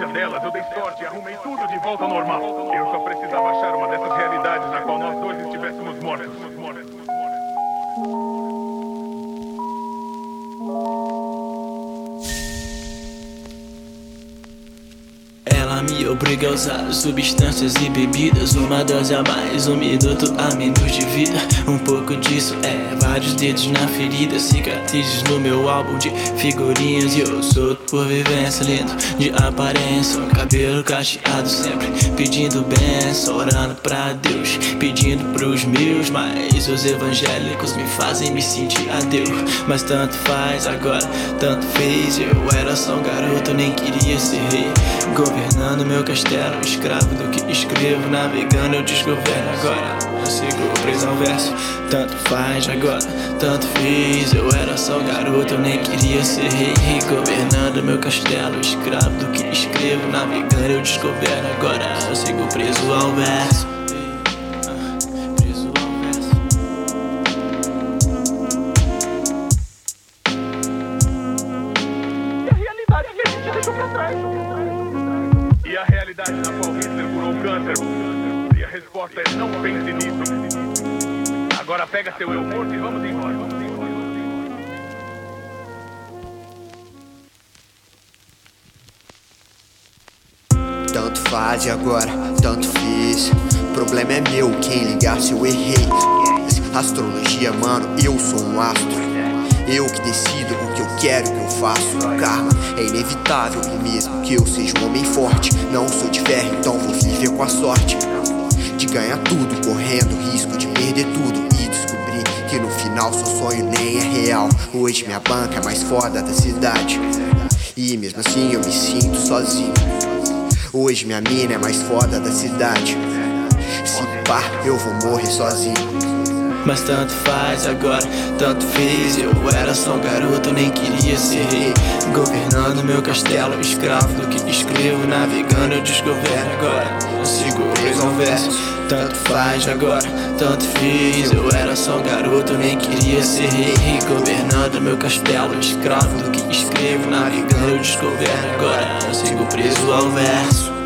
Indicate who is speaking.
Speaker 1: delas, eu dei sorte e arrumei tudo de volta ao normal. Eu só precisava achar uma dessas realidades na qual nós dois estivéssemos mortos.
Speaker 2: Ela me obriga a usar substâncias e bebidas, uma dose a mais, 1 minuto a menos de vida. Um pouco disso é vários dedos na ferida, cicatrizes no meu álbum de figurinhas. E eu solto por vivência, lindo de aparência, um cabelo cacheado sempre, pedindo bênção, orando pra Deus, pedindo pros meus. Mas os evangélicos me fazem me sentir ateu. Mas tanto faz agora, tanto fez. Eu era só um garoto, nem queria ser rei, governando meu castelo, escravo do que escrevo, navegando eu desgoverno. Agora eu sigo preso ao verso. Tanto faz agora, tanto fiz. Eu era só um garoto, eu nem queria ser rei, governando meu castelo, escravo do que escrevo, navegando eu desgoverno. Agora eu sigo preso ao verso. Preso ao verso.
Speaker 1: E a realidade que a gente deixou pra trás. E a realidade na qual Hitler curou o câncer. E a resposta é: não pense nisso. Agora pega seu eu morto e vamos embora.
Speaker 3: Tanto faz e agora, tanto fiz. O problema é meu, quem ligar se eu errei. Astrologia, mano, eu sou um astro. Eu que decido o que eu quero e o que eu faço. O karma é inevitável, e mesmo que eu seja um homem forte, não sou de ferro, então vou viver com a sorte de ganhar tudo, correndo risco de perder tudo e descobrir que no final seu sonho nem é real. Hoje minha banca é mais foda da cidade e mesmo assim eu me sinto sozinho. Hoje minha mina é mais foda da cidade, se pá eu vou morrer sozinho.
Speaker 2: Mas tanto faz agora, tanto fez. Eu era só um garoto, nem queria ser rei, governando meu castelo, escravo do que escrevo, navegando eu desgoverno. Agora eu sigo preso ao verso. Tanto faz agora, tanto fiz. Eu era só um garoto, nem queria ser rei, governando meu castelo, escravo do que escrevo, navegando eu desgoverno. Agora eu sigo preso ao verso.